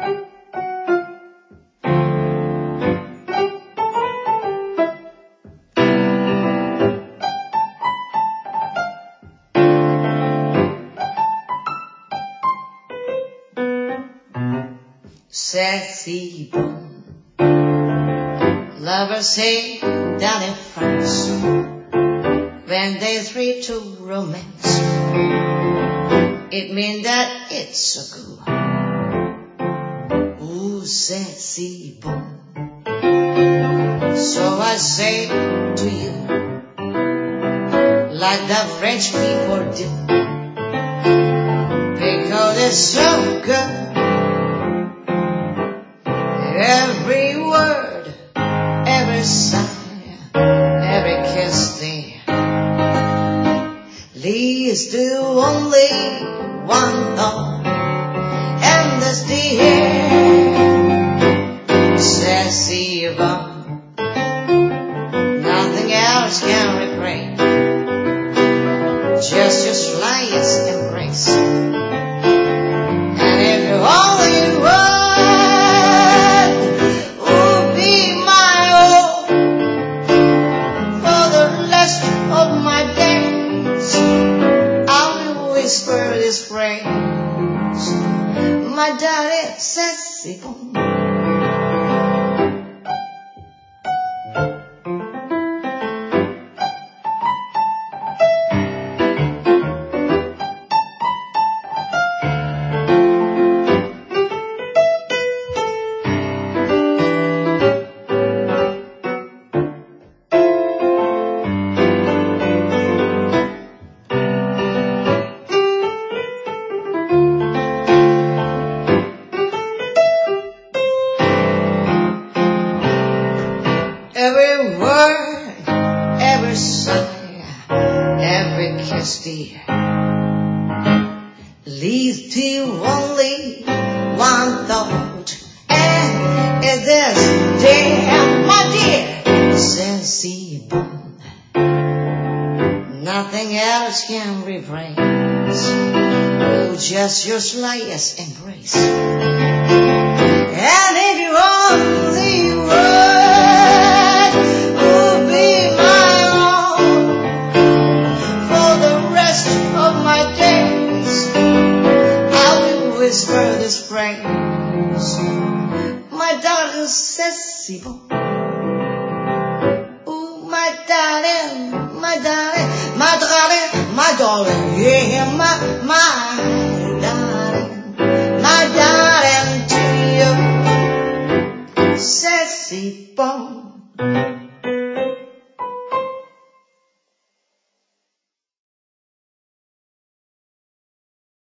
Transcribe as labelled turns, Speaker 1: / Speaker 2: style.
Speaker 1: Sexy bone. Lovers say down in France, when they three to romance, it means that it's a good. Ooh, sexy bone. So I say to you, like the French people do, because it's so good. Every word, every sigh, every kiss there leads to only one thought, and that's the air. Sexy bone, nothing else can replace just your slightest embrace. And if you only want whisper this phrase, my darling sexy bone. Every word, every sigh, every kiss, dear, leads to only one thought, and it is, dear, my dear, sexy bone. Nothing else can replace, oh, just your slightest embrace. And if you only were whisper this phrase, my darling sexy bone. Ooh, my darling, my darling, my darling, my darling, yeah, my darling to you.